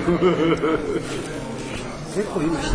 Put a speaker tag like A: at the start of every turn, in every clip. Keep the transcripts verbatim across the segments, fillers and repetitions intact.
A: 結構今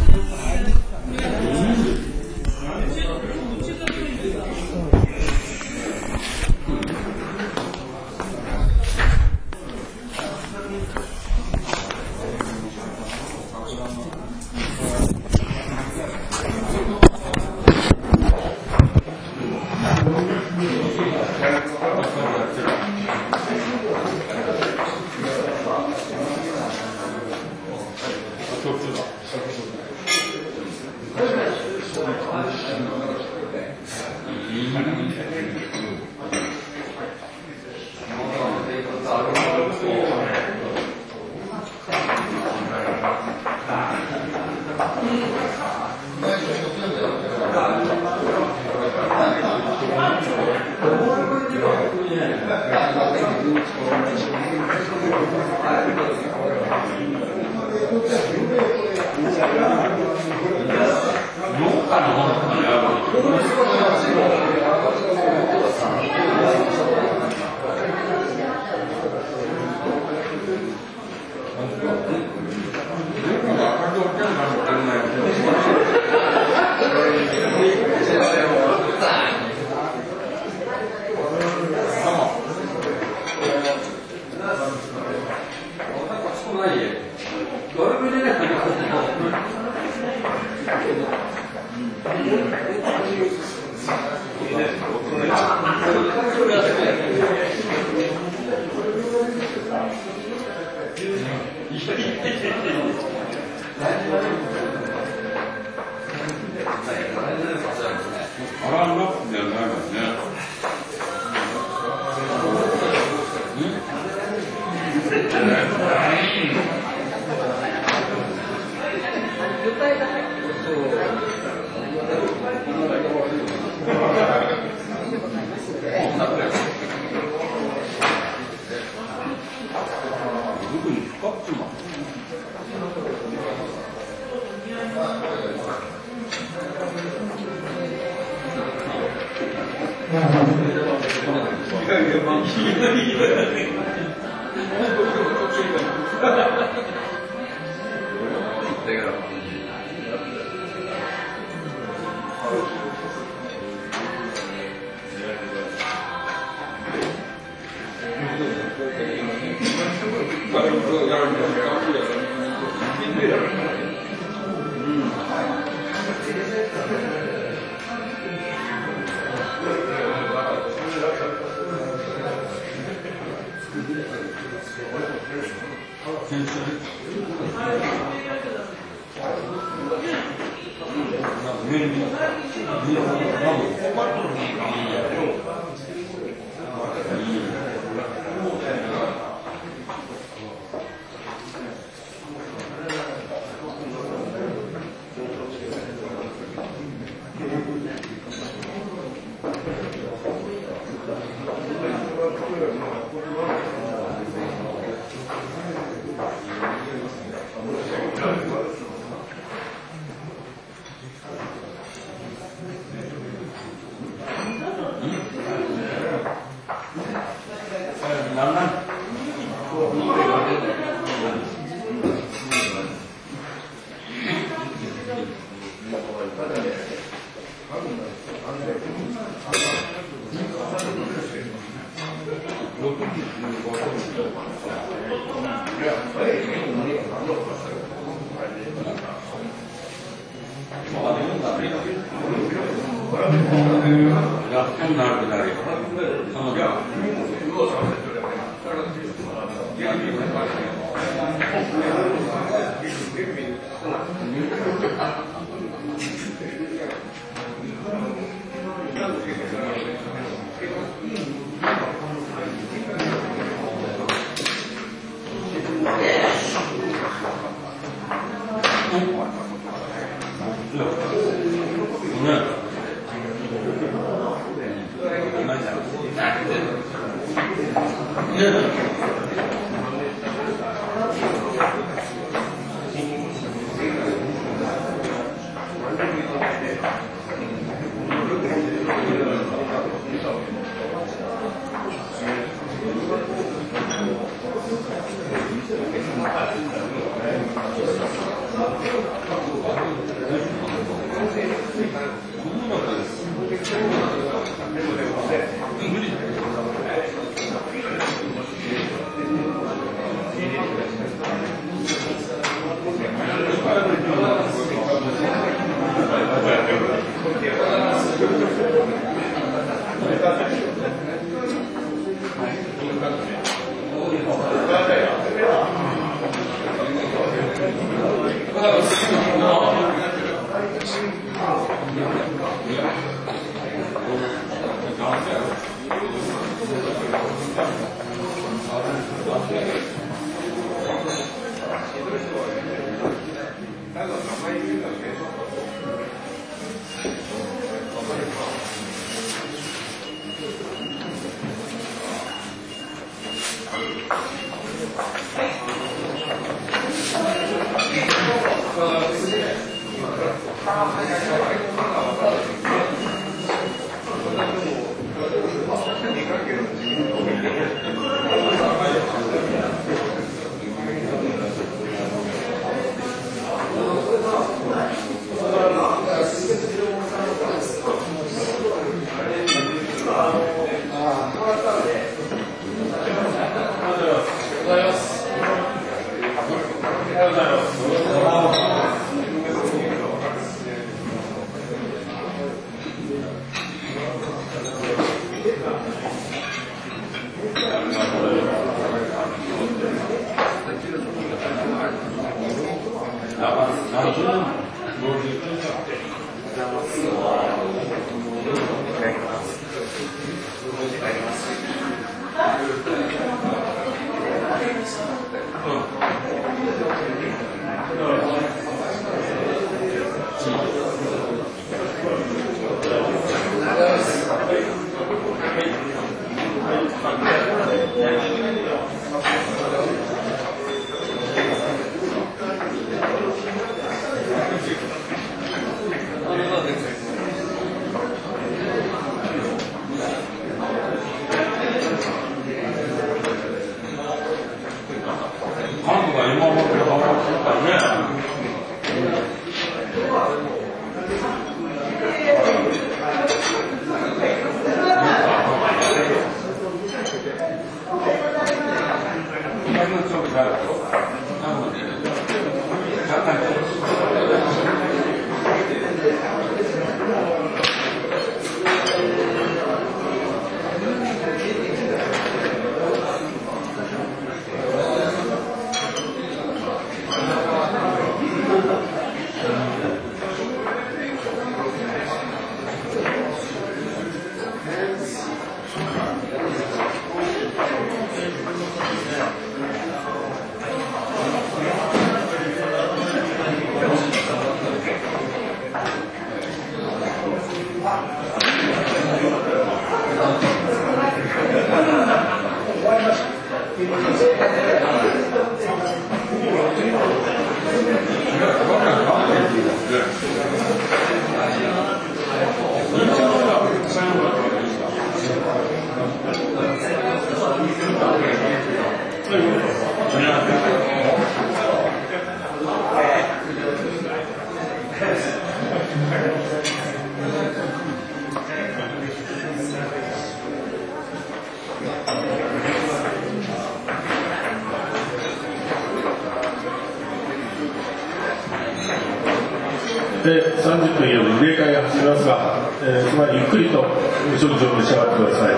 B: でさんじゅっぷんより入れ替えが走りますが、えー、つまりゆっくりとお食事を召し上がってください。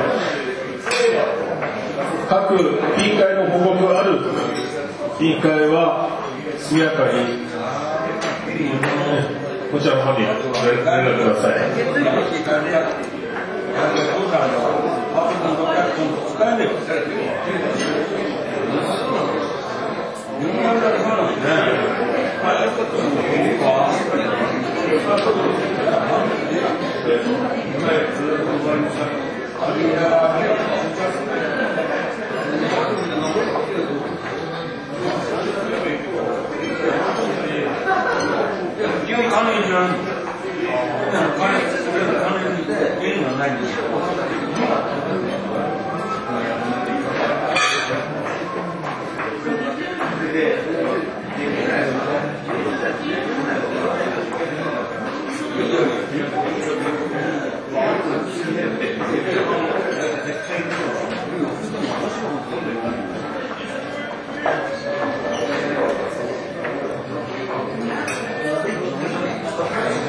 B: 各委員会の報告がある委員会は速やかに、えー、こちらの方に連絡ください。
C: Thank you.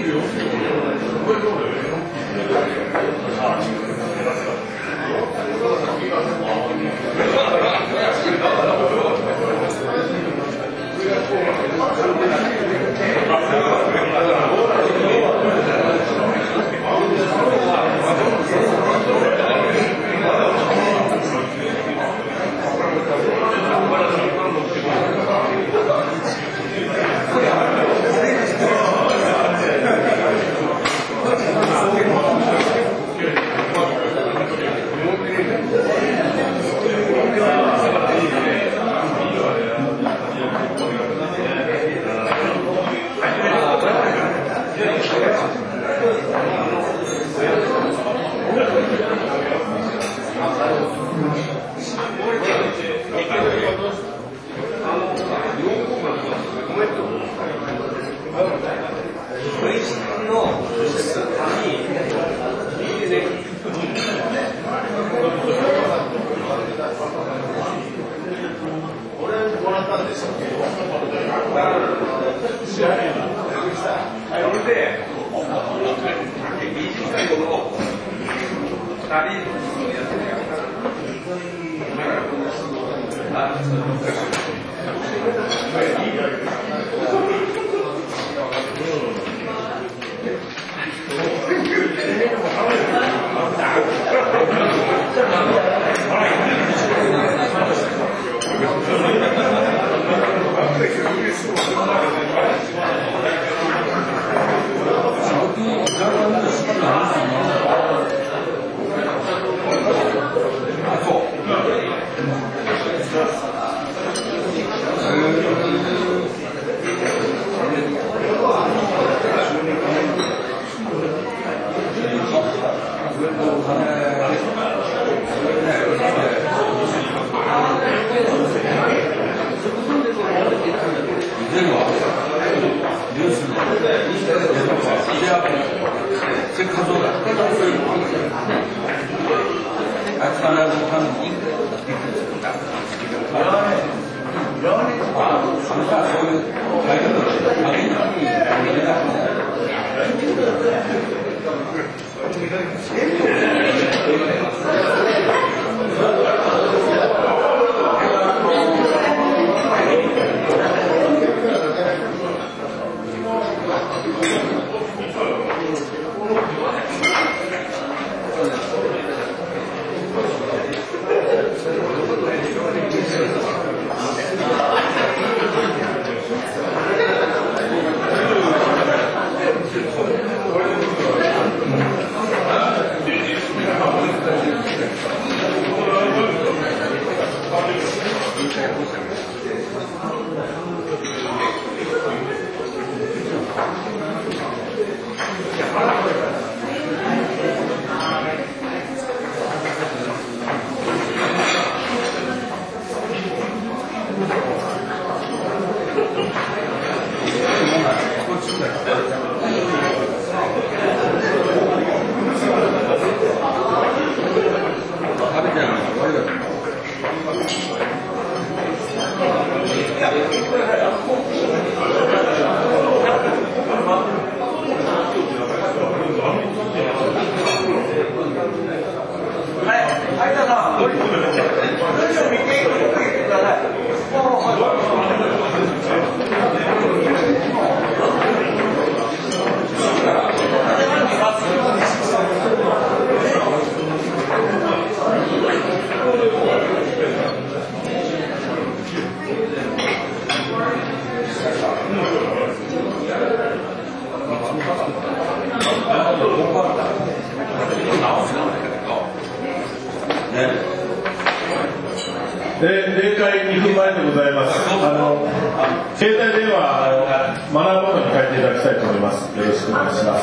B: 例会にふんまえでございます。あの携帯電話あのマナーボードに書いていただきたいと思います。よろしくお願いします。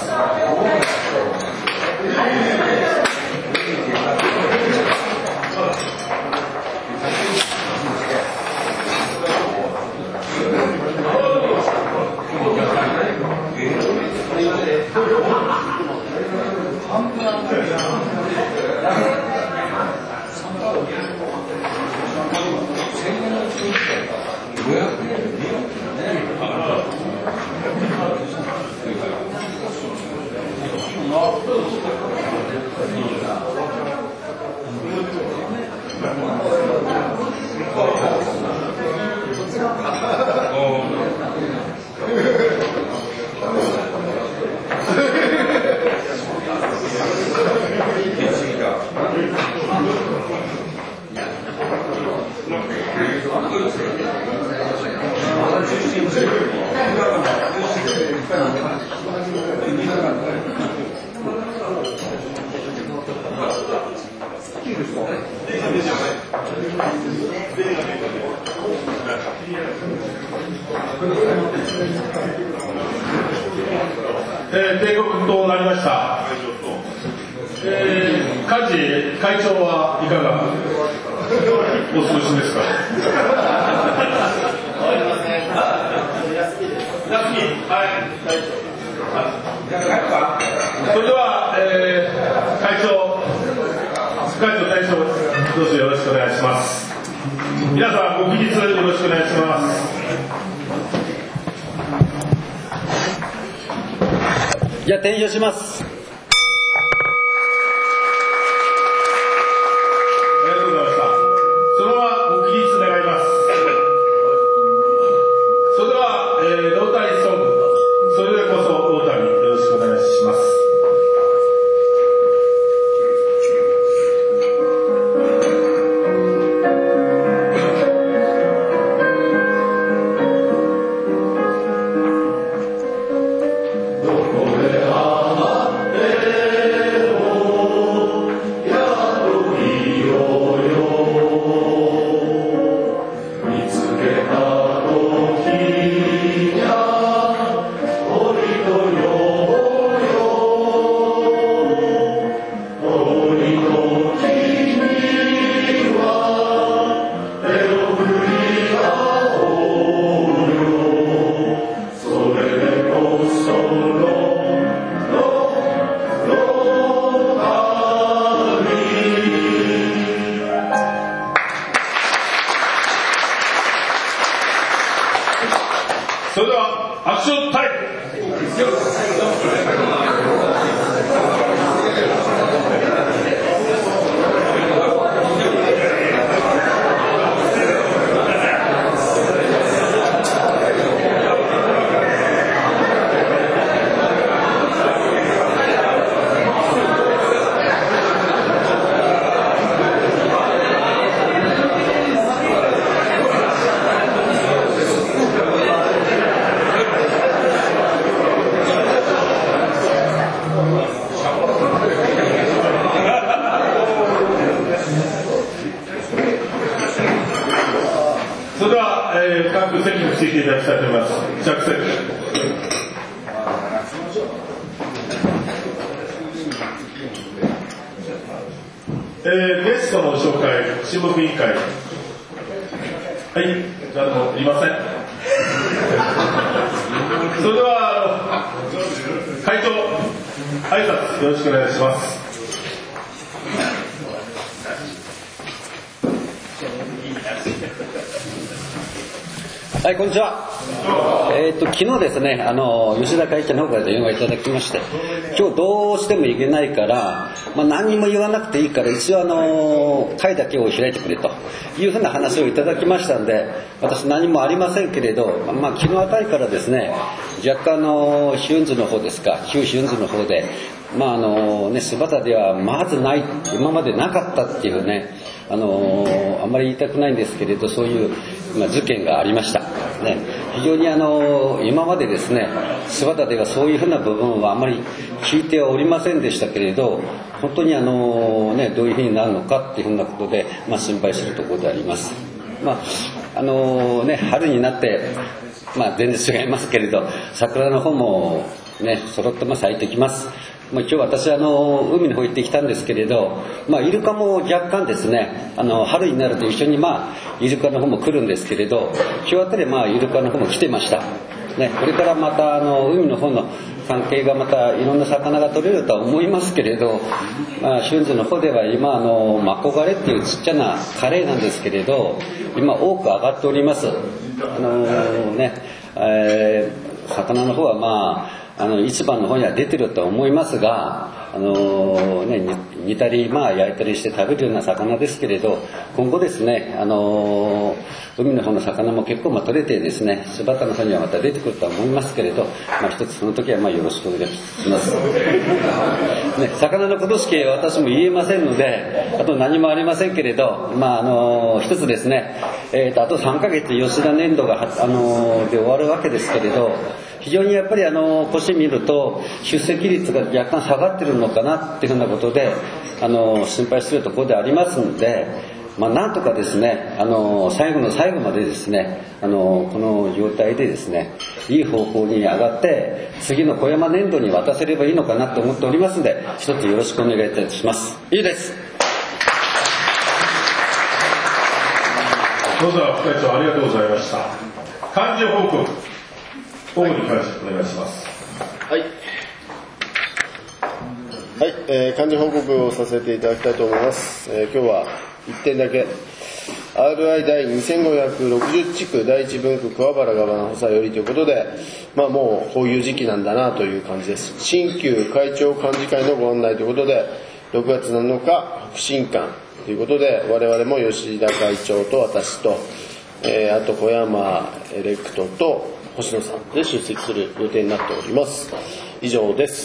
B: えー、定刻となりました。えー、幹事会長はいかがお過ごしですか。それでは、えー、会長会長大将どうぞよろしくお願いします。皆さんご起立よろしくお願いします。
C: じゃあ転唱します。
B: ありがとうございました。そのままご起立願います。それでは、えー、ロータリーソングそれでこそロータリーよろしくお願いします。それではアクションタイム。それでは、えー、各席についていただきたいと思います。着席。えー、ゲストの紹介、親睦委員会。はい、じゃあ、いません。それでは、会長、挨拶よろしくお願いします。
C: はい、こんにちは。えー、っと昨日ですね、あの吉田会長の方から電話いただきまして、今日どうしても行けないから、まあ、何も言わなくていいから一応あの会だけを開いてくれというふうな話をいただきましたんで、私何もありませんけれど、まあ、昨日あたりからですね、若干の春図の方ですか、旧春図の方で、まああのね、須畑ではまずない、今までなかったっていうね、あのあんまり言いたくないんですけれど、そういう、まあ、事件がありました、ね、非常にあの今までですね、須畑ではそういうふうな部分はあまり聞いてはおりませんでしたけれど、本当にあの、ね、どういうふうになるのかっていうふうなことで、まあ、心配するところであります。まああのね、春になって、まあ、全然違いますけれど、桜の方もね、揃っても咲いてきます。まあ、今日私はあの海の方行ってきたんですけれど、まあ、イルカも若干ですね、あの春になると一緒に、まあ、イルカの方も来るんですけれど、今日あたりまあイルカの方も来てました、ね、これからまたあの海の方の関係がまたいろんな魚が取れるとは思いますけれど、まあ、春図の方では今あのマコガレっていうちっちゃなカレイなんですけれど、今多く上がっております。あのー、ね、えー、魚の方はまああの市場の方には出てると思いますが、あのーね、煮たり、まあ、焼いたりして食べるような魚ですけれど、今後ですね、あのー、海の方の魚も結構まあ取れてですね、須畑の方にはまた出てくるとは思いますけれど、まあ、一つその時はまあよろしくお願いします、ね、魚のことしか私も言えませんので、あと何もありませんけれど、まああのー、一つですね、えーと、あとさんかげつ吉田年度が、あのー、で終わるわけですけれど、非常にやっぱりあの腰見ると出席率が若干下がってるのかなっていうふうなことで、あの心配するところでありますので、 まあ、なんとかですね、あの最後の最後までですね、あのこの状態でですね、いい方向に上がって次の小山年度に渡せればいいのかなと思っておりますので、一つよろしくお願いいたします。いいです。
B: それでは副会長ありがとうございました。幹事報告、主に関してお願いします。
D: はい、はい、えー、幹事報告をさせていただきたいと思います。えー、今日はいってんだけ アールアイ 第にせんごひゃくろくじゅう地区第一分区桑原側の補佐よりということで、まあ、もうこういう時期なんだなという感じです。新旧会長幹事会のご案内ということで、ろくがつなのか不信感ということで、我々も吉田会長と私と、えー、あと小山エレクトと星野さんで出席する予定になっております。以上です。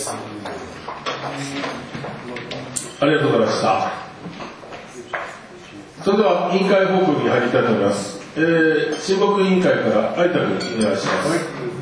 B: ありがとうございました。それでは委員会報告に入りたいと思います。えー、親睦委員会から有田君お願いします。はい、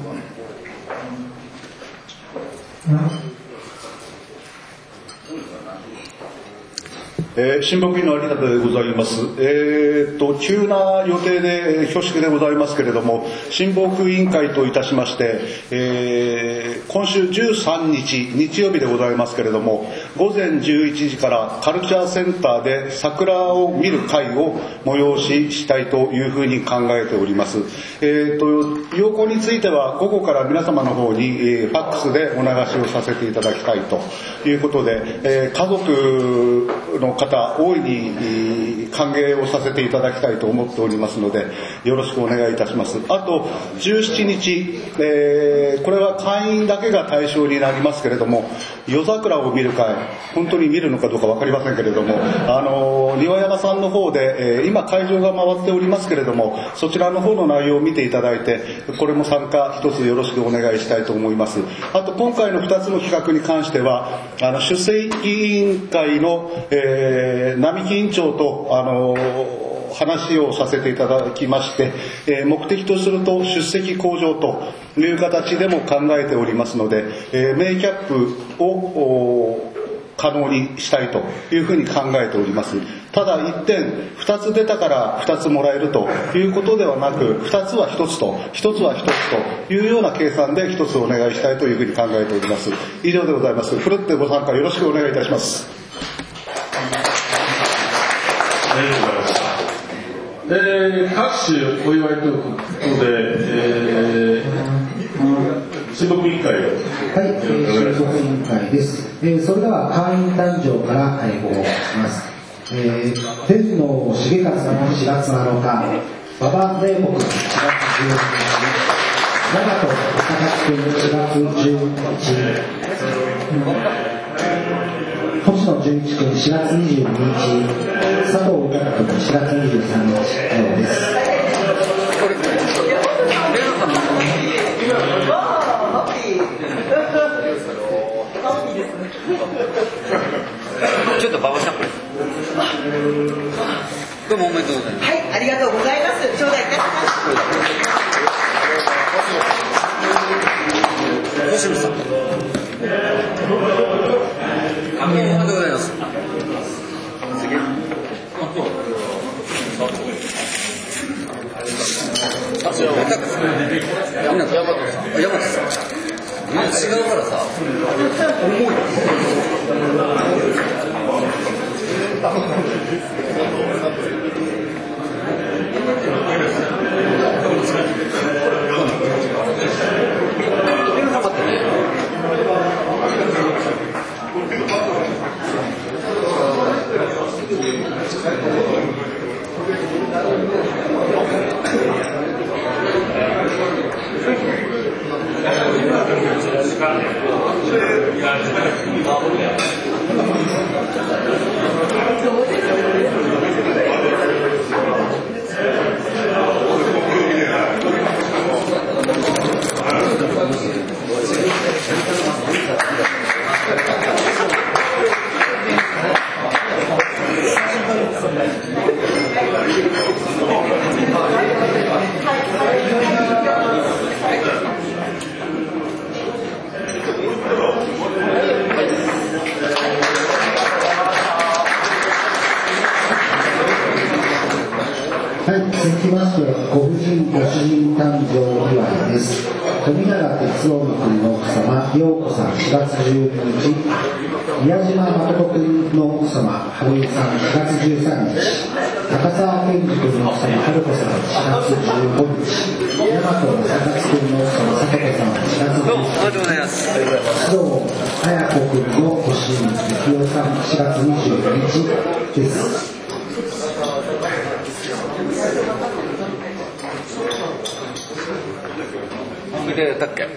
E: えー、親睦委員の有田でございます。えー、と急な予定で恐縮でございますけれども、親睦委員会といたしまして、えー、今週じゅうさんにち日曜日でございますけれども、午前じゅういちじからカルチャーセンターで桜を見る会を催ししたいというふうに考えております。えー、と要項については午後から皆様の方に、えー、ファックスでお流しをさせていただきたいということで、えー、家族の方大いに歓迎をさせていただきたいと思っておりますので、よろしくお願いいたします。あとじゅうしちにち、えー、これは会員だけが対象になりますけれども、夜桜を見る会、本当に見るのかどうか分かりませんけれども、あの庭山さんの方で、えー、今会場が回っておりますけれども、そちらの方の内容を見ていただいて、これも参加一つよろしくお願いしたいと思います。あと今回のふたつの企画に関しては、あの出席委員会の、えーえー、並木委員長と、あのー、話をさせていただきまして、えー、目的とすると出席向上という形でも考えておりますので、えー、メイキャップを可能にしたいというふうに考えております。ただ一点、ふたつ出たからふたつもらえるということではなく、ふたつはひとつとひとつはひとつというような計算でひとつお願いしたいというふうに考えております。以上でございます。ふるってご参加よろしくお願いいたします。
B: ありがとうございました。えー、各種お祝いということで、えー、親睦委員会を。はい、
A: えー、親睦委員会です。えー、それでは会員誕生からご報告します。えー、天皇重勝のしがつなのか、馬場霊木しがつじゅういちにち、長門高木君しがつじゅういちにち、星野純一君しがつにじゅうににち、佐藤歌君しがつにじゅうさんにちです。
C: ちょっと馬場さん、どうもおめでとうございます。
F: はい、ありがとうございます。頂戴いたします。
C: 星野さん、あ、おめでとうございます。次。あ、そう、大田区さん。大和さん。大和さん。みんな違うからさ。重い。
F: は
A: してご婦人ご主人誕生祝いです。富永哲夫君の奥様陽子さんしがつじゅうににち、宮島誠君の奥様春江さんしがつじゅうさんにち、高沢健二君の奥様春子さんしがつじゅうごにち、大和正勝君の奥様佐子さんしがつじゅうさんにち、須藤綾子君のご主人幸男さんしがつにじゅうににちです。
C: でだっけ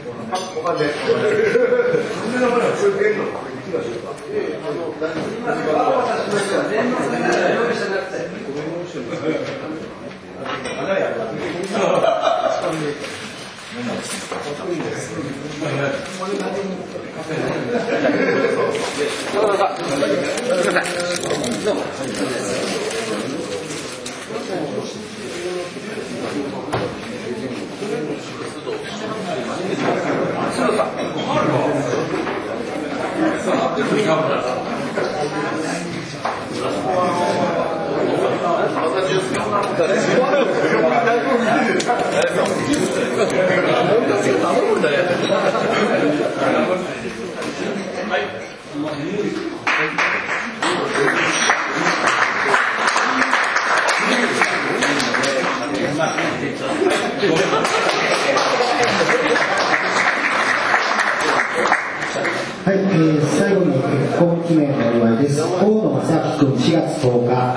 A: はい、えー、最後に結婚記念のお祝いです。大野正樹君しがつとおか、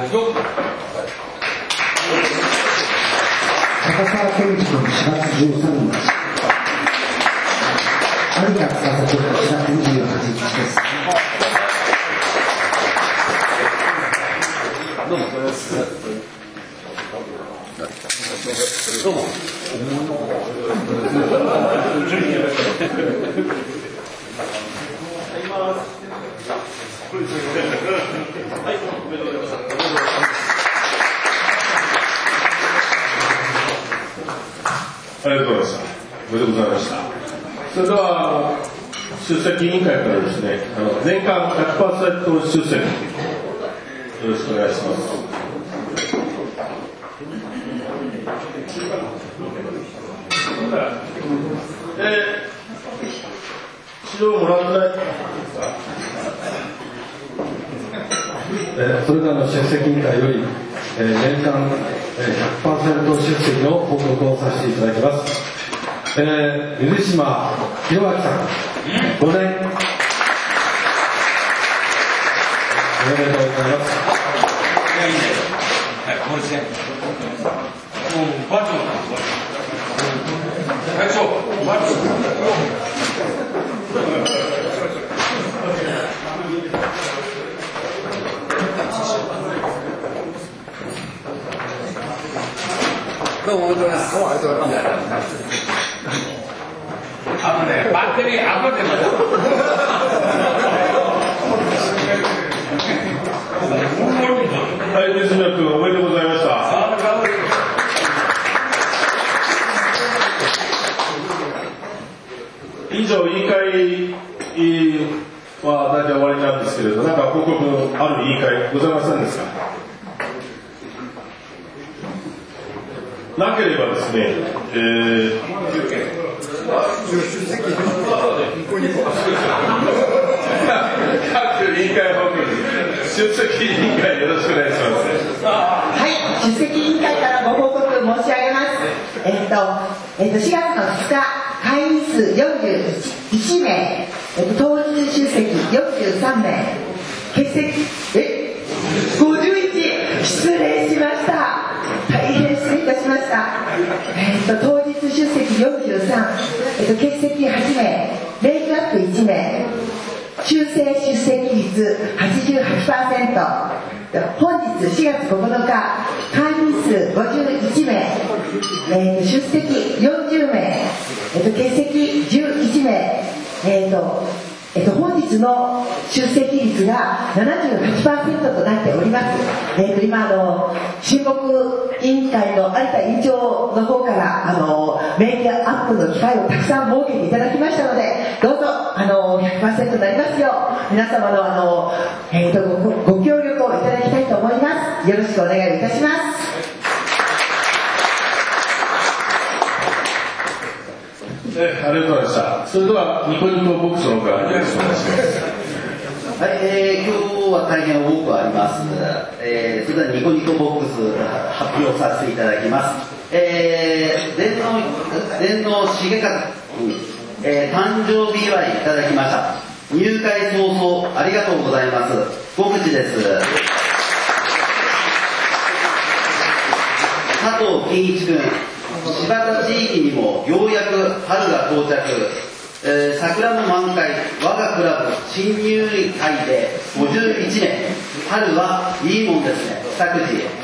A: 高沢健二君しがつじゅうさんにち、有田司君しがつにじゅうはちにちです。どうもどうも
B: ありがとうございました。おめでとうございました。それでは出席委員会からですね、あの年間 ひゃくパーセント 出席よろしくお願いします。えー、資料もらってない。
G: えー、それではの出席委員会より、えー、年間、えー、ひゃくパーセント 出席の報告をさせていただきます。えー、水島弘明さん、ごねんおめでとうございます。
H: いや、いいね。はい、もう一年。もう、バッチリなんです。最初、バッチリ。
C: どうもおめでとうございます。どうもありがとうございます。
H: あのね、バッテリー溢れてます。
B: はい、水野君おめでとうございました。以上、委員会は大体終わりなんですけれど、なんか報告ある委員会ございませんですか？なければですね、えー、出席各委員会報告、出席委員会よろしくお願いします。
F: はい、出席委員会からご報告申し上げます。えっと、えっと、しがつのふつか、会員数よんじゅういちめい、えっと、当日出席よんじゅうさんめい、欠席、えごじゅういち、失礼しました。大変失礼いたしました。えっと、当日出席よんじゅうさん、えっと、欠席はちめい、メイクアップいちめい、修正出席率 はちじゅうはちパーセント、本日しがつここのか、会員数ごじゅういちめい、えー、出席よんじゅうめい、えー、と欠席じゅういちめい、えーとえー、と本日の出席率が ななじゅうはちパーセント となっております。えー、と今あの親睦委員会の有田委員長の方からあのメイクアップの機会をたくさん設けていただきましたので、どうぞあの ひゃくパーセント になりますよう皆様のあの、えー、と ご, ご協力をいただきたいと思います。よろしくお願いいたします。
B: えありがとうございました。それではニコニコボックスの方からよろしくお願いします。
I: はい、えー、今日は大変多くあります。えー、それではニコニコボックス発表させていただきます。えー、電脳電脳重和君、えー、誕生日祝いいただきました。入会早々ありがとうございます。小口です。佐藤健一君、柴田地域にもようやく春が到着。えー、桜の満開、我がクラブ新入会でごじゅういちねん、春はいいもんですね。作地、え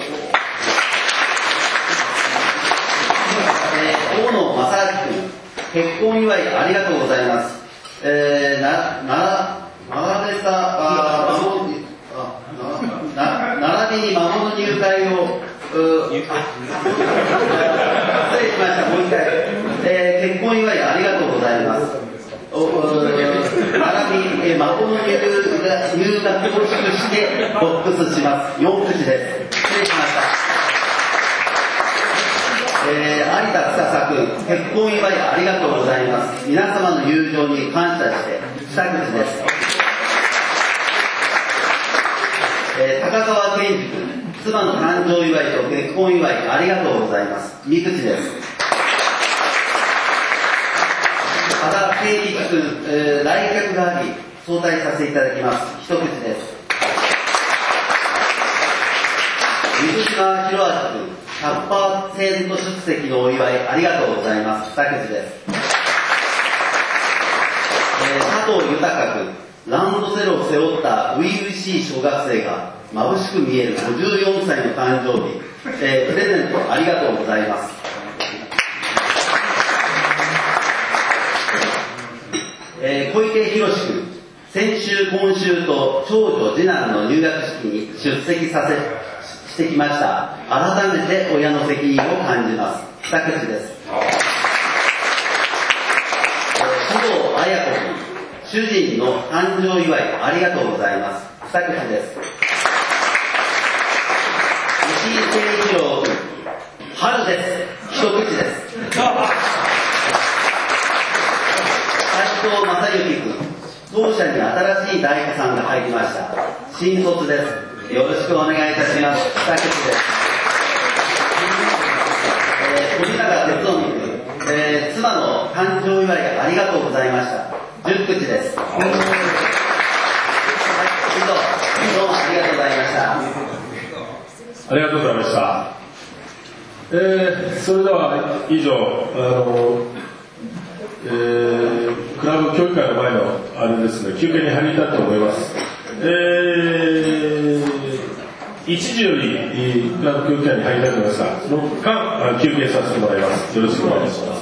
I: ー、大野正明君、結婚祝いありがとうございます。えー、な、な、並べた、あ、な、な、並びに孫の入会を、う、失礼しました、もう一回。えー、結婚祝いありがとうございます。お並び、えー、孫の入学を祝してボックスします。よん口です。失礼しました。えー、有田司君、結婚祝いありがとうございます。皆様の友情に感謝して下口です。えー、高川健二君、妻の誕生祝いと結婚祝いありがとうございます。三口です。和田誠一君、えー、来客があり招待させていただきます。一口です。水島博明君、ひゃくパーセント 出席のお祝いありがとうございます。二口です。えー、佐藤豊君、ランドセルを背負った初々しい小学生が眩しく見えるごじゅうよんさいの誕生日、えー、プレゼントありがとうございます。えー、小池博君、先週今週と長女次男の入学式に出席させしてきました。改めて親の責任を感じます。二口です。えー、佐藤彩子君、主人の誕生祝いありがとうございます。二口です。石井誠一郎君、春です。一口です。斉藤正幸君、当社に新しい大工さんが入りました。新卒です。よろしくお願いいたします。二口です。えー、富永哲臣君、えー、妻の誕生祝いありがとうございました。十口です。はい、以上、どうもありがとうございました。
B: ありがとうございました。えー、それでは以上、あの、えー、クラブ協議会の前のあれですね、休憩に入りたいと思います。えー、いちじよりクラブ協議会に入りたいと思いますが、その間休憩させてもらいます。よろしくお願いします。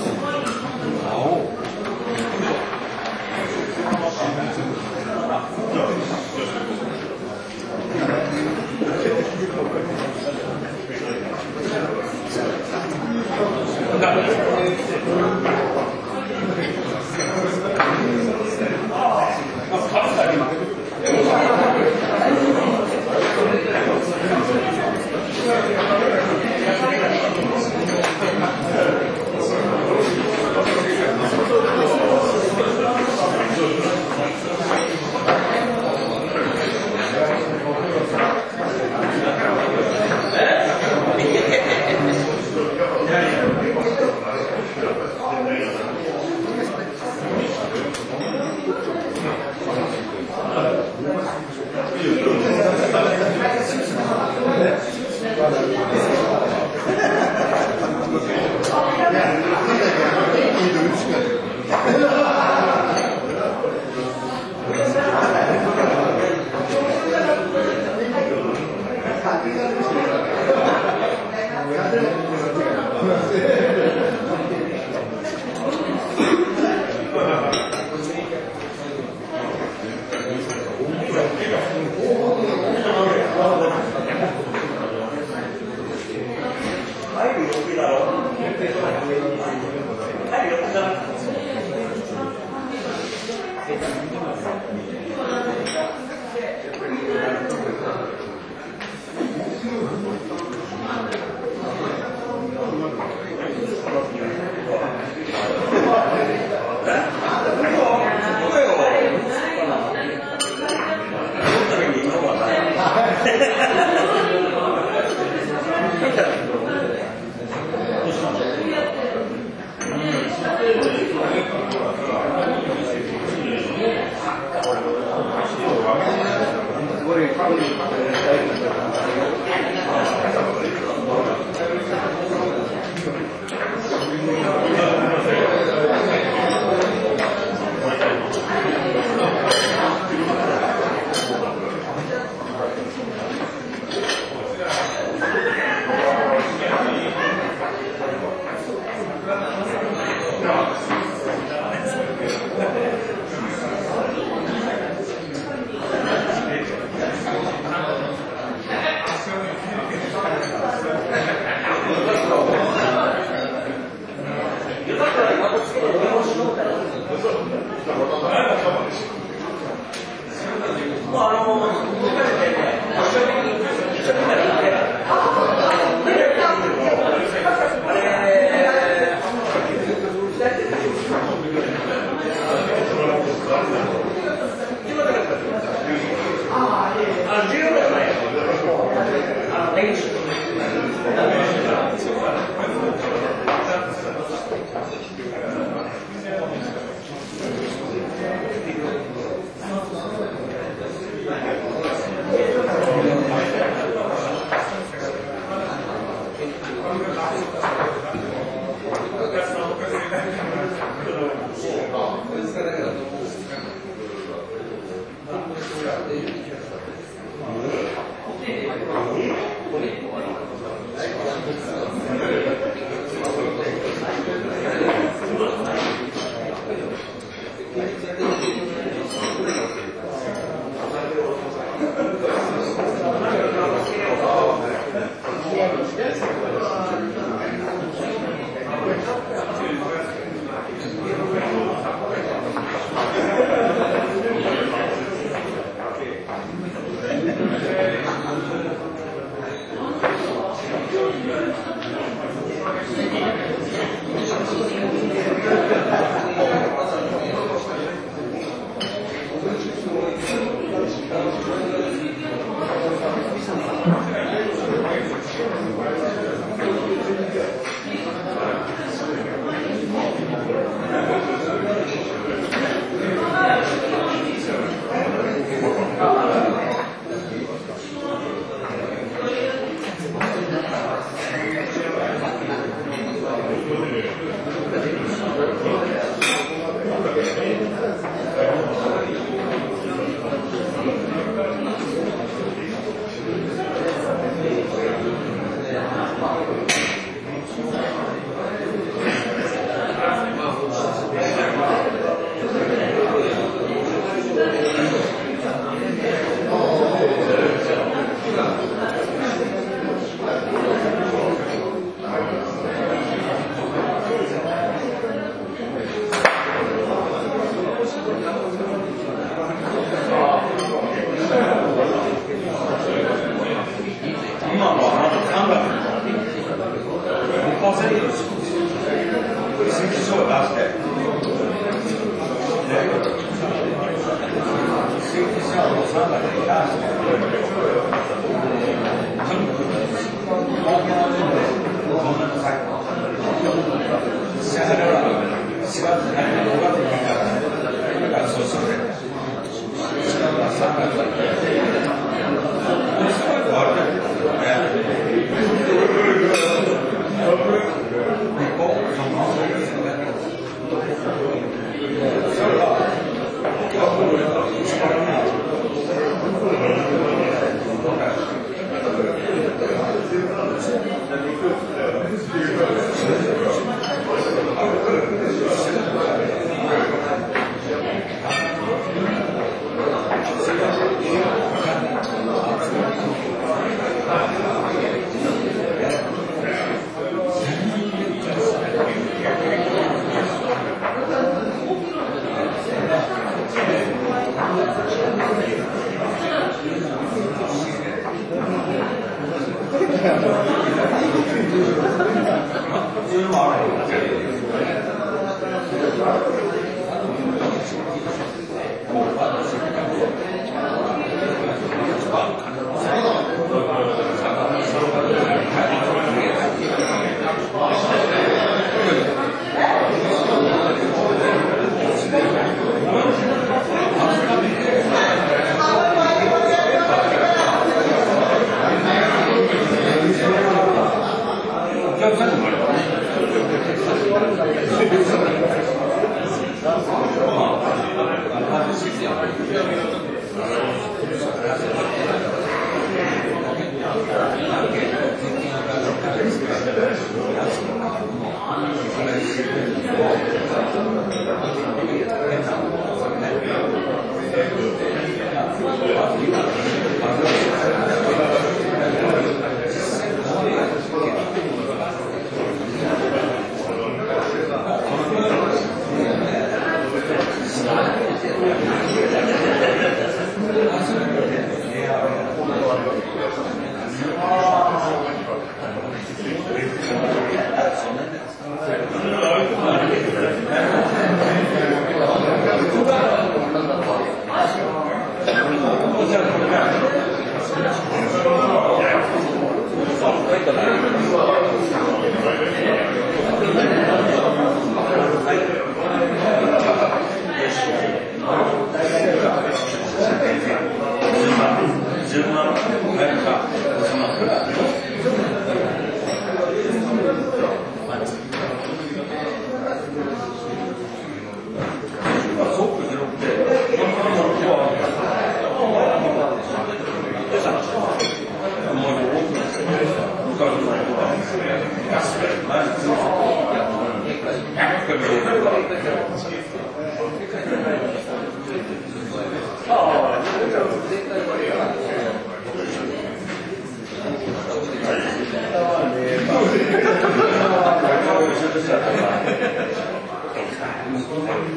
H: Gracias.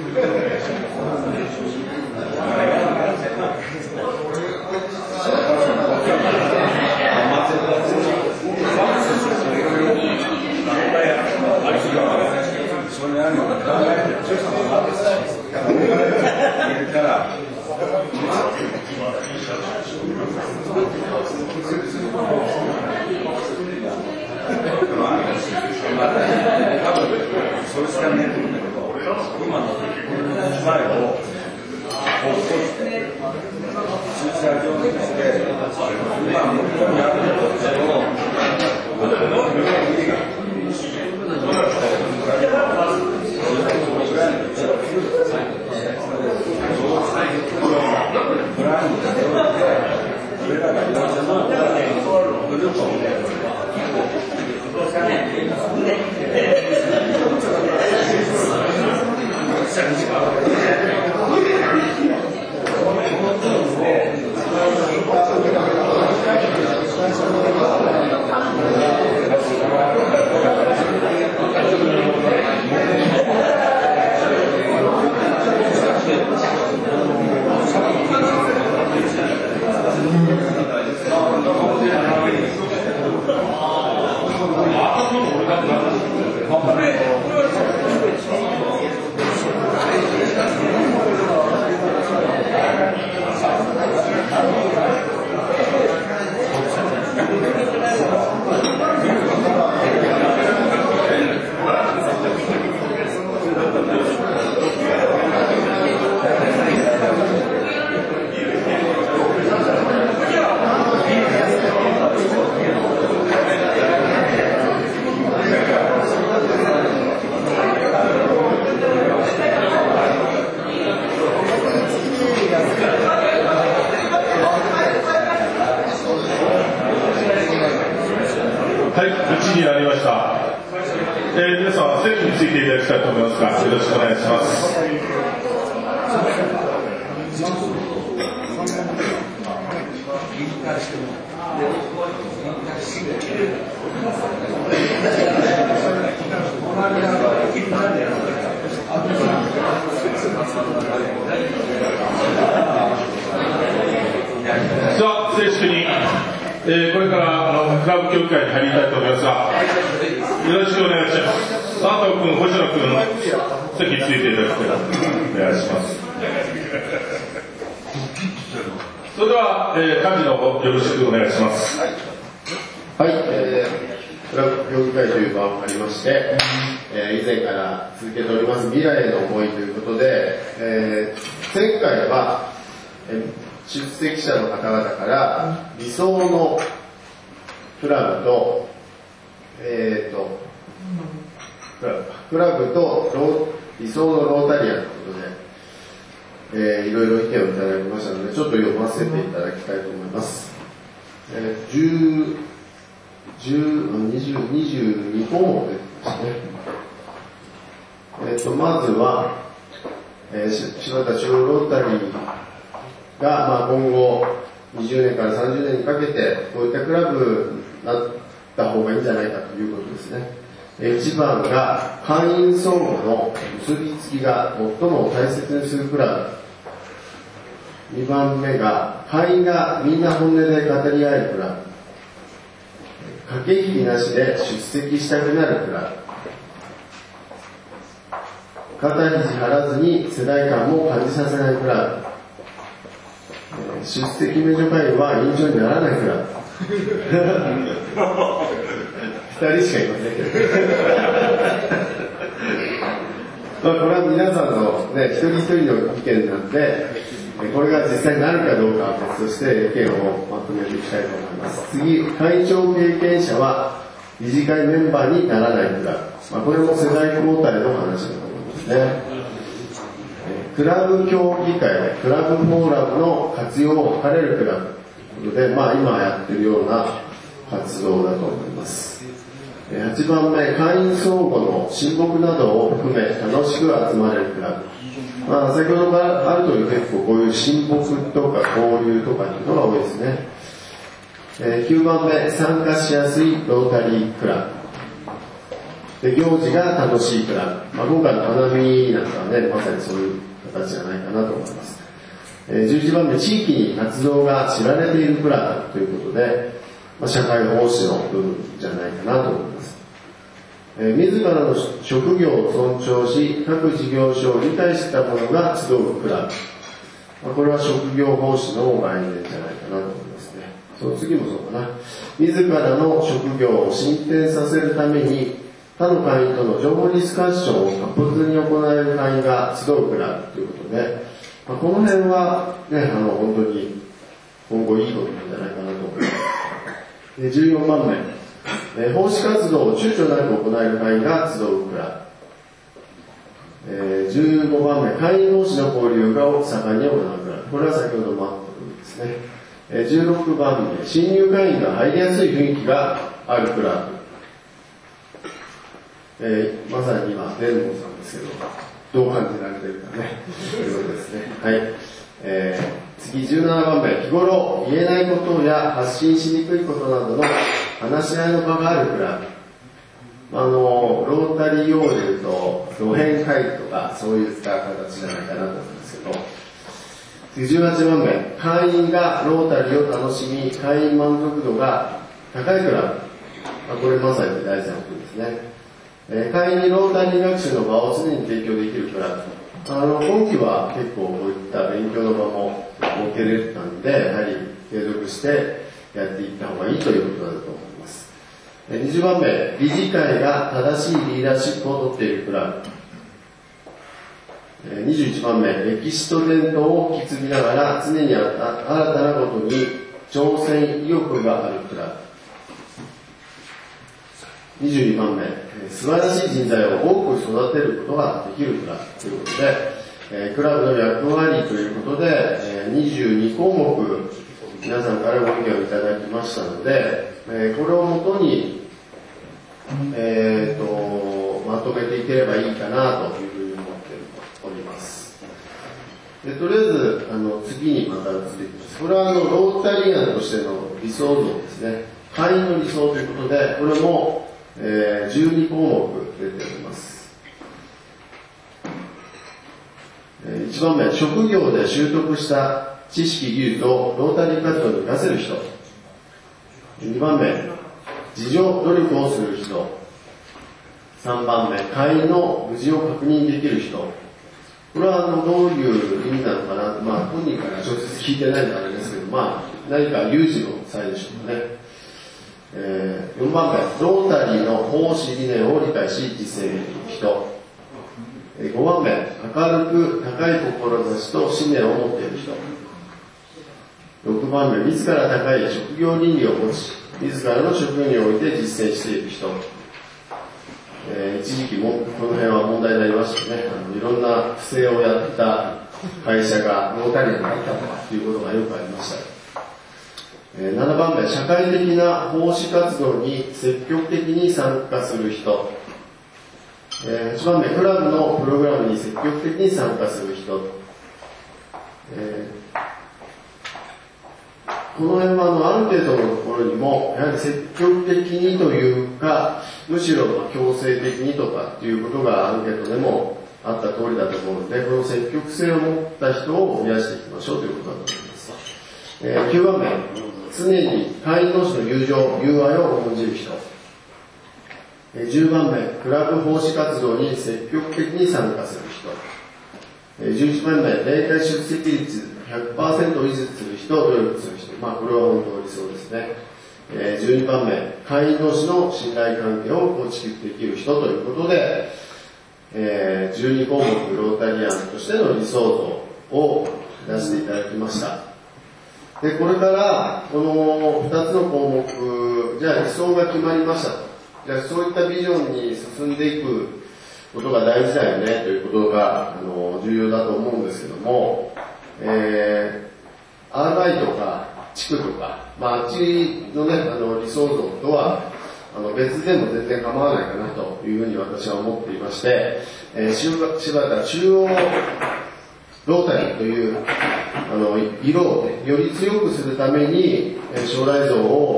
D: いちばんが会員相互の結びつきが最も大切にするクラブ、にばんめが会員がみんな本音で語り合えるクラブ、駆け引きなしで出席したくなるクラブ、肩肘張らずに世代間も感じさせないクラブ、出席免除会は委員長にならないクラブふたりしかいませんけどまあこれは皆さんの、ね、一人一人の意見なんで、これが実際になるかどうかは別として意見をまとめていきたいと思います。次、会長経験者は理事会メンバーにならないクラブ、まあ、これも世代交代の話だと思いますね。クラブ協議会、クラブフォーラムの活用を図れるクラブということで、まあ、今やっているような活動だと思います。はちばんめ、会員相互の親睦などを含め楽しく集まれるクラブ、まあ、先ほどからある通り結構こういう親睦とか交流とかっていうのが多いですね。きゅうばんめ、参加しやすいロータリークラで行事が楽しいクラブ、まあ、今回の花見なんかはねまさにそういう形じゃないかなと思います。えー、じゅういちばんめ、地域に活動が知られているクラブということで、まあ、社会奉仕の部分じゃないかなと思います。えー、自らの職業を尊重し各事業所を理解した者が集うクラブ、まあ、これは職業奉仕の概念じゃないかなと思いますね。その次もそうかな。自らの職業を進展させるために他の会員との情報ディスカッションを活発に行える会員が集うクラブということで、まあ、この辺はね、あの本当に今後いいことなんじゃないかなと思います。でじゅうよんばんめ、えー、奉仕活動を躊躇なく行える会員が集うクラブ。えー、じゅうごばんめ、会員同士の交流を盛んに行うクラブ。これは先ほどもあった部分ですね。えー、じゅうろくばんめ、新入会員が入りやすい雰囲気があるクラブ。えー、まさに今、天皇さんですけど、どう感じられているかね、ということですね。はい。えー、次、じゅうななばんめ、日頃言えないことや発信しにくいことなどの話し合いの場があるクラブ。あの、ロータリー用でいうと、露編会議とか、そういった形じゃないかなと思うんですけど、次、じゅうはちばんめ、会員がロータリーを楽しみ、会員満足度が高いクラブ。まあ、これまさに大事なことですね。会員にロータリー学習の場を常に提供できるクラブ。あの今期は結構こういった勉強の場も設けれたんで、やはり継続してやっていった方がいいということだと思います。にじゅうばんめ、理事会が正しいリーダーシップをとっているクラブ。にじゅういちばんめ、歴史と伝統を引き継ぎながら常に新たなことに挑戦意欲があるクラブ。にじゅうにばんめ、素晴らしい人材を多く育てることができるクラブということで、えー、クラブの役割ということで、えー、にじゅうにこうもく皆さんからご意見をいただきましたので、えー、これをもとに、えー、とまとめていければいいかなというふうに思っております。でとりあえずあの次にまた移っていきます。これはあのロータリアンとしての理想像ですね。会員の理想ということで、これもえー、じゅうにこうもく出ております。えー、いちばんめ、職業で習得した知識技術をロータリー活動に生かせる人。にばんめ、自助努力をする人。さんばんめ、会員の無事を確認できる人。これはあのどういう意味なのかな、まあ、本人から直接聞いてないのであれですけど、まあ、何か有事の際でしょうかね。えー、よんばんめ、ロータリーの奉仕理念を理解し実践できる人。えー、ごばんめ、明るく高い志と信念を持っている人。ろくばんめ、自ら高い職業倫理を持ち自らの職業において実践している人。えー、一時期もこの辺は問題になりましたね。あのいろんな不正をやった会社がロータリーになったということがよくありました。ななばんめ、社会的な奉仕活動に積極的に参加する人。はちばんめ、クラブのプログラムに積極的に参加する人。えー、この辺はあのアンケートのところにもやはり積極的にというか、むしろ強制的にとかっていうことがアンケートでもあった通りだと思うので、この積極性を持った人を増やしていきましょうということだと思います。えー、きゅうばんめ、常に会員同士の友情、友愛を重んじる人。じゅうばんめ、クラブ奉仕活動に積極的に参加する人。じゅういちばんめ、例会出席率 ひゃくパーセント を維持する人、努力する人。まあ、これは本当にそうですね。じゅうにばんめ、会員同士の信頼関係を構築できる人ということで、じゅうにこうもくロータリアンとしての理想像を出していただきました。で、これから、このふたつの項目、じゃあ理想が決まりましたと。じゃあそういったビジョンに進んでいくことが大事だよね、ということが、あの、重要だと思うんですけども、えー、アールアイ とか、地区とか、まあ、あっちのね、あの、理想像とは、あの、別でも全然構わないかなというふうに私は思っていまして、えー、柴田中央ロータリーというあの色を、ね、より強くするために将来像を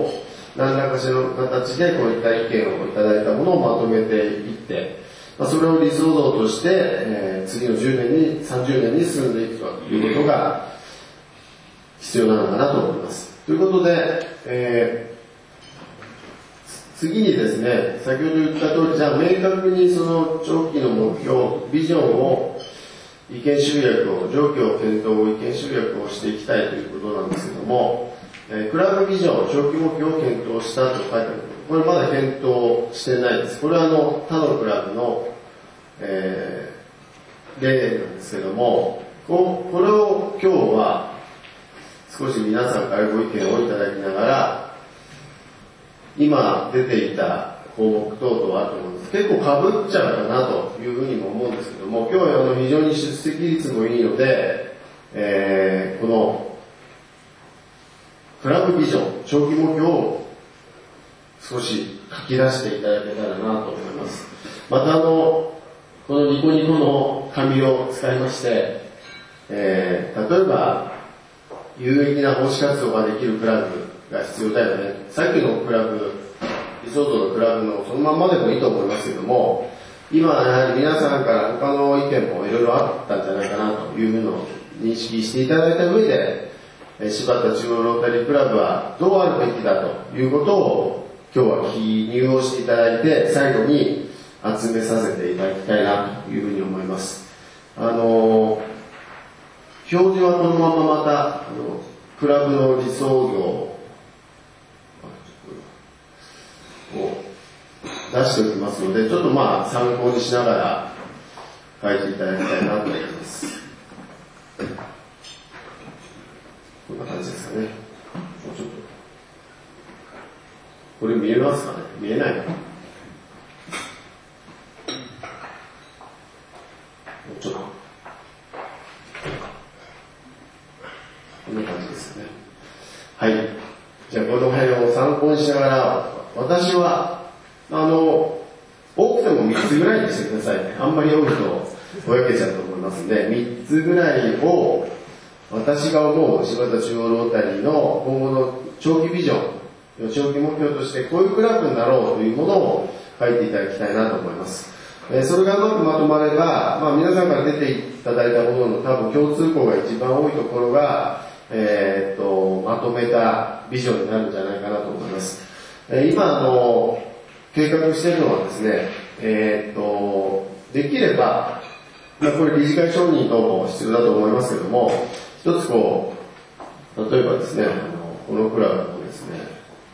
D: 何らかしらの形でこういった意見をいただいたものをまとめていって、まあ、それを理想像として、えー、次のじゅうねんに、さんじゅうねんに進んでいくということが必要なのかなと思います。ということで、えー、次にですね、先ほど言った通り、じゃあ明確にその長期の目標、ビジョンを意見集約を、状況検討を意見集約をしていきたいということなんですけども、えー、クラブビジョン、長期目標を検討したと書いてある。これまだ検討してないです。これはあの他のクラブの、えー、例なんですけども、ここれを今日は少し皆さんからご意見をいただきながら、今出ていた項目等々あると思うんです。結構かぶっちゃうかなというふうにも思うんですけども、今日はあの非常に出席率もいいので、えー、このクラブビジョン、長期目標を少し書き出していただけたらなと思います。またあの、このニコニコの紙を使いまして、えー、例えば、有益な奉仕活動ができるクラブが必要だよね。さっきのクラブ、理想像のクラブのそのまんまでもいいと思いますけども、今やはり皆さんから他の意見もいろいろあったんじゃないかなというのを認識していただいた上で、柴田中央ロータリークラブはどうあるべきだということを今日は記入をしていただいて、最後に集めさせていただきたいなというふうに思います。あの、表示はこのまままた、あのクラブの理想像を出しておきますので、ちょっとまあ参考にしながら書いていただきたいなと思います。こんな感じですかね。もうちょっと。これ見えますかね？見えないかな？もうちょっと。こんな感じですね。はい。じゃあこの辺を参考にしながら、私は、あの、多くてもみっつぐらいにしてくださいね。あんまり多いとぼやけちゃうと思いますので、みっつぐらいを、私が思う柴田中央ロータリーの今後の長期ビジョン、長期目標としてこういうクラブになろうというものを書いていただきたいなと思います。それがうまくまとまれば、まあ、皆さんから出ていただいたものの多分共通項が一番多いところが、えー、っとまとめたビジョンになるんじゃないかなと思います。今あの計画しているのはですね、えー、っとできれば、まあ、これ理事会承認等も必要だと思いますけども、一つこう例えばですね、あのこのクラブのですね、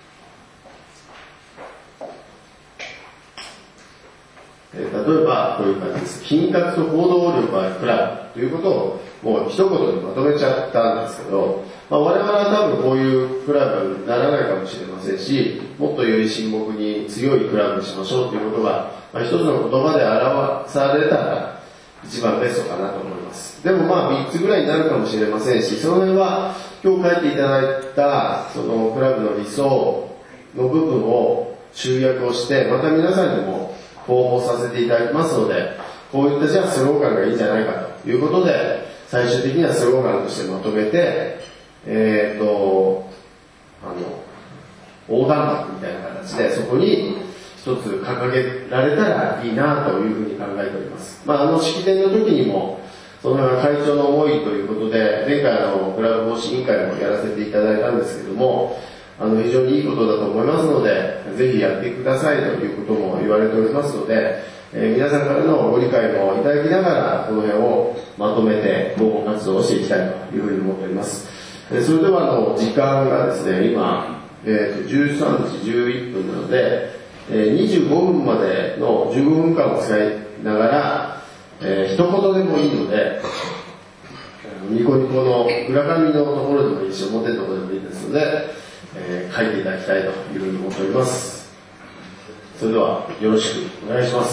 D: えー、例えばこういう感じです。品格と行動力あるクラブということをもう一言でまとめちゃったんですけど、まあ、我々は多分こういうクラブにならないかもしれませんし、もっとより親睦に強いクラブにしましょうということが、まあ、一つの言葉で表されたら一番ベストかなと思います。でもまあみっつぐらいになるかもしれませんし、その辺は今日書いていただいたそのクラブの理想の部分を集約をして、また皆さんにも応募させていただきますので、こういったじゃあスローガンがいいんじゃないかということで、最終的にはスローガンとしてまとめて、えっと、あの、横断幕みたいな形でそこに一つ掲げられたらいいなというふうに考えております。まあ、あの式典の時にも、その会長の思いということで、前回あのクラブ奉仕委員会もやらせていただいたんですけども、あの非常にいいことだと思いますので、ぜひやってくださいということも言われておりますので、えー、皆さんからのご理解もいただきながら、この辺をまとめて広報活動をしていきたいというふうに思っております。えー、それではあの時間がですね、今、えー、とじゅうさんじじゅういっぷんなので、えー、にじゅうごふんまでのじゅうごふんかんを使いながら、えー、一言でもいいので、ニコニコの裏紙のところでもいいし、表のところでもいいですので、えー、書いていただきたいというふうに思っております。それではよろしくお願いします。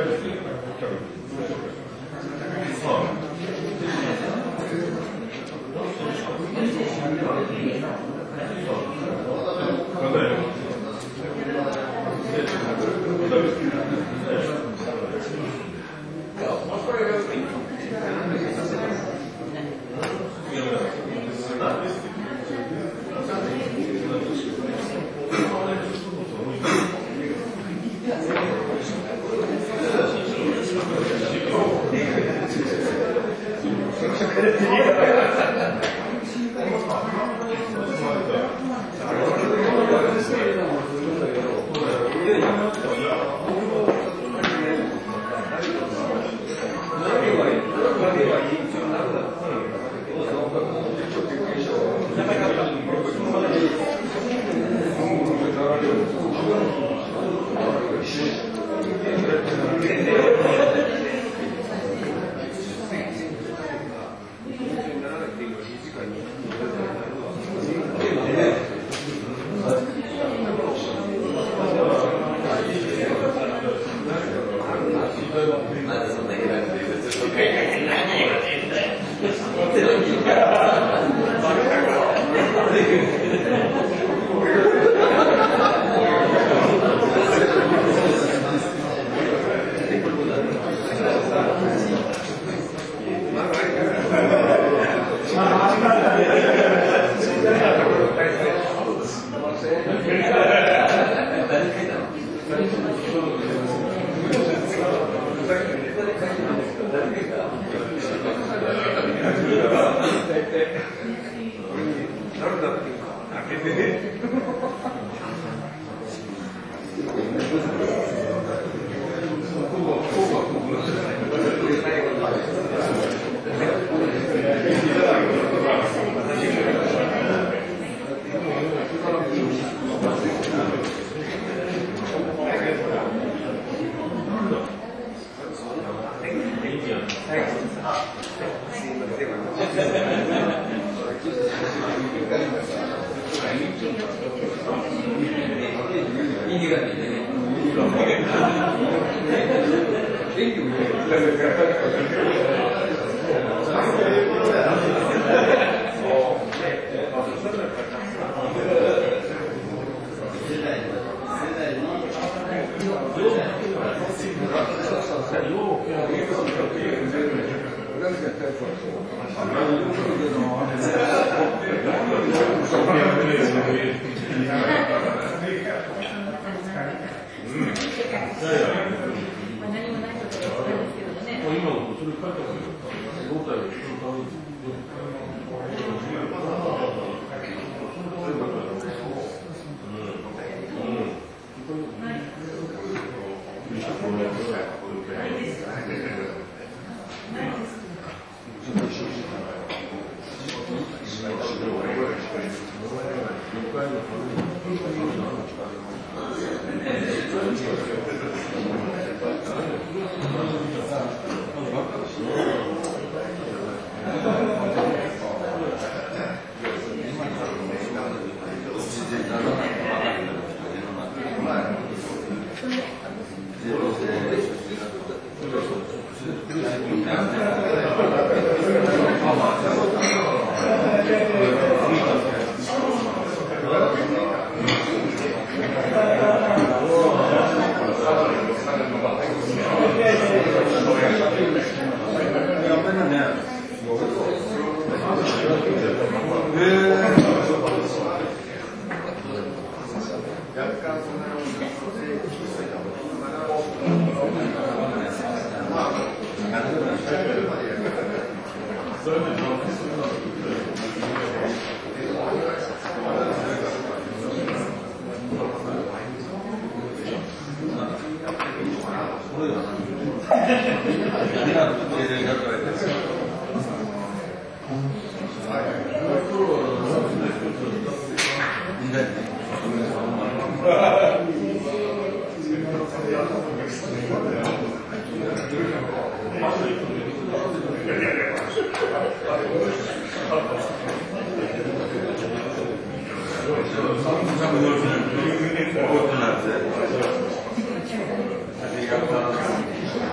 H: Grazie.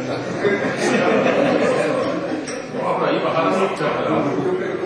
B: 今話しちゃうから。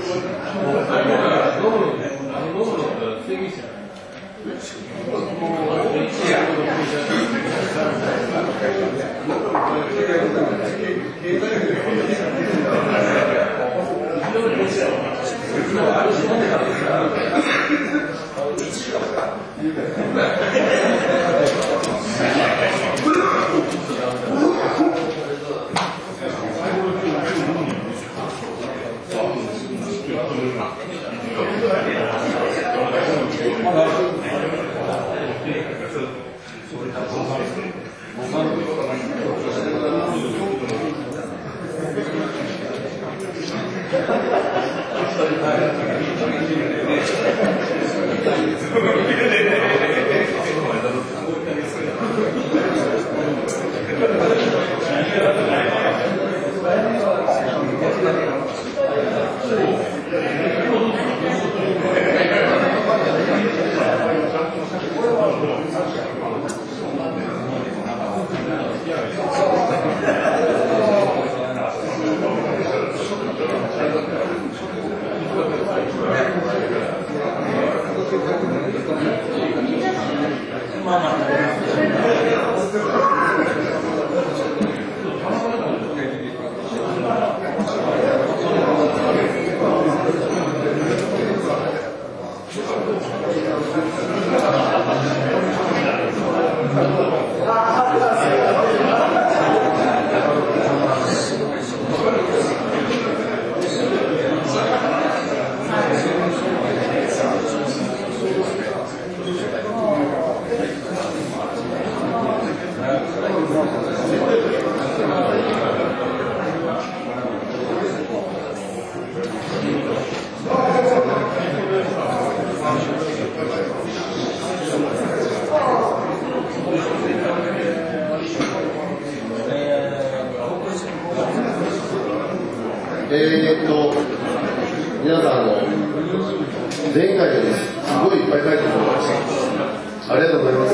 D: えーっと、皆さん、あの、前回よりすごいいっぱい書いてもらいました。ありがとうございます。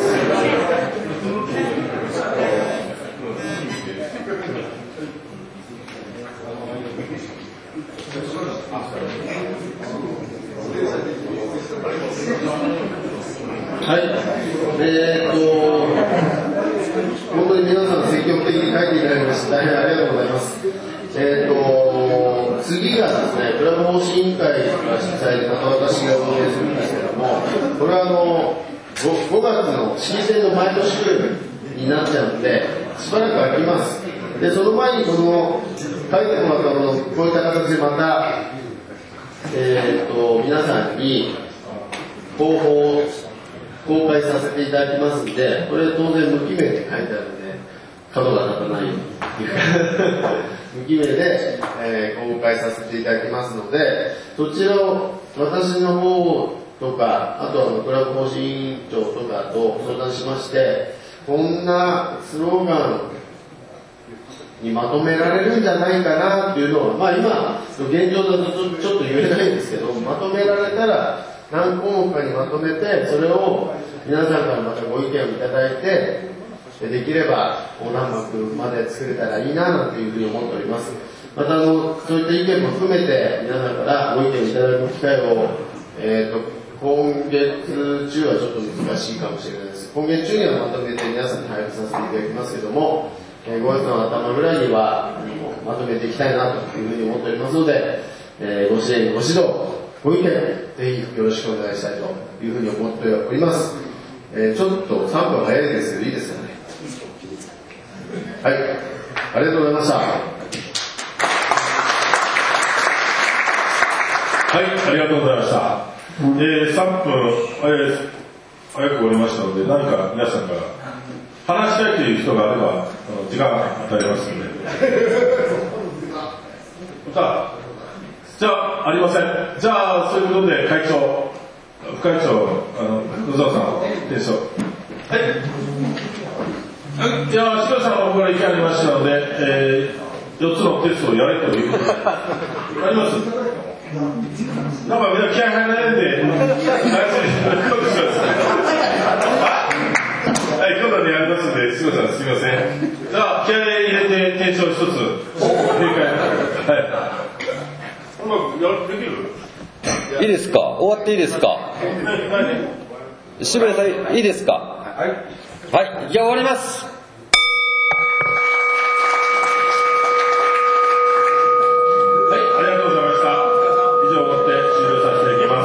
D: はい。えーっと、本当に皆さん積極的に書いていただきまして、大変ありがとうございます。えーと、次がですね、クラブ方針委員会が主催で、また私が運営するんですけれども、これはあの 5, 5月の式典の前の週になっちゃうので、しばらく空きます。で、その前にこの書いてもらったもの、こういった形でまた、えーと、皆さんに方法を公開させていただきますので、これ当然無記名で書いてあるので、角が立たないように無記名で、えー、公開させていただきますので、そちらを私の方とか、あとはクラブ方針委員長とかと相談しまして、こんなスローガンにまとめられるんじゃないかなっていうのは、まあ今現状だとちょっと言えないんですけど、まとめられたら何項目かにまとめて、それを皆さんからまたご意見をいただいて、できれば横断幕まで作れたらいいななんていうふうに思っております。またあのそういった意見も含めて皆さんからご意見いただく機会を、えー、と今月中はちょっと難しいかもしれないです。今月中にはまとめて皆さんに配布させていただきますけども、えー、ごがつの頭ぐらいにはまとめていきたいなというふうに思っておりますので、えー、ご支援ご指導ご意見ぜひよろしくお願いしたいというふうに思っております。えー、ちょっとさんぷん早いですけどいいですかね。はい、ありがとうございました。はい、
B: ありがとうございました。えー、さんぷん、えー、早く終わりましたので、何か皆さんから話したいという人があれば、あの時間与えますので。また、じゃあ、ありません。じゃあ、そういうことで、会長、副会長、あの、野沢さん、提唱。はい。いや、しかしさんの方から意見ありましたので、えー、よっつのテストをやれということで。あります。なんかみんな気合い入らないんで、来週、はい、 はい、今度にありますんで、すみません、すみません。じゃあ、気合い入れて、転調一つ、正解。はい。うまくやできる？
C: いいですか？終わっていいですか？渋谷さん、いいですか？はい。はい、じゃあ終わります。
B: はい、ありがとうございました。以上をもって終了させていただきます。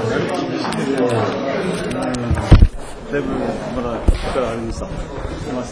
J: だいぶまだ力ありました。